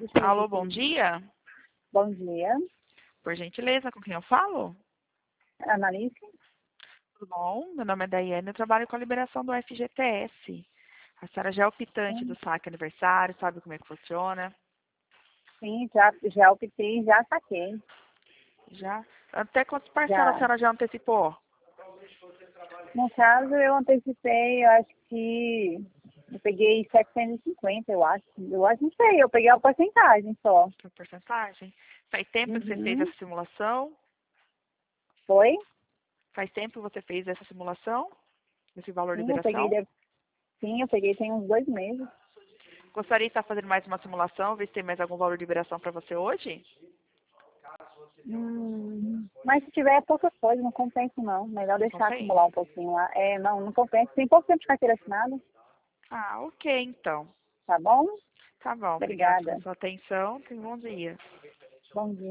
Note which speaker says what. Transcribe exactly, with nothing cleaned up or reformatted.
Speaker 1: Alô, bom dia.
Speaker 2: Bom dia.
Speaker 1: Por gentileza, com quem eu falo?
Speaker 2: Analice?
Speaker 1: Tudo bom? Meu nome é Daiane, eu trabalho com a liberação do F G T S. A senhora já é optante do saque aniversário, sabe como é que funciona?
Speaker 2: Sim, já, já optei, já saquei.
Speaker 1: Já? Até quantas parcelas a
Speaker 2: Já.
Speaker 1: senhora já antecipou?
Speaker 2: No caso, eu antecipei, eu acho que eu peguei setecentos e cinquenta, eu acho. Eu acho, não sei, eu peguei a porcentagem só.
Speaker 1: Por porcentagem? Faz tempo que você fez
Speaker 2: Uhum.
Speaker 1: essa simulação?
Speaker 2: Foi?
Speaker 1: Faz tempo que você fez essa simulação? Esse valor de
Speaker 2: Sim, eu peguei,
Speaker 1: liberação?
Speaker 2: deve- sim, eu peguei tem uns dois meses.
Speaker 1: Gostaria de estar fazendo mais uma simulação, ver se tem mais algum valor de liberação para você hoje?
Speaker 2: Hum, mas se tiver pouca coisa, não compensa não. Melhor
Speaker 1: Não
Speaker 2: deixar
Speaker 1: compensa?
Speaker 2: acumular um pouquinho lá. É, não, não compensa. Tem pouco tempo de carteira assinada,
Speaker 1: Ah, ok, então.
Speaker 2: tá bom?
Speaker 1: Tá bom, obrigada pela
Speaker 2: Obrigada.
Speaker 1: sua atenção. Tenha um bom dia.
Speaker 2: Bom dia.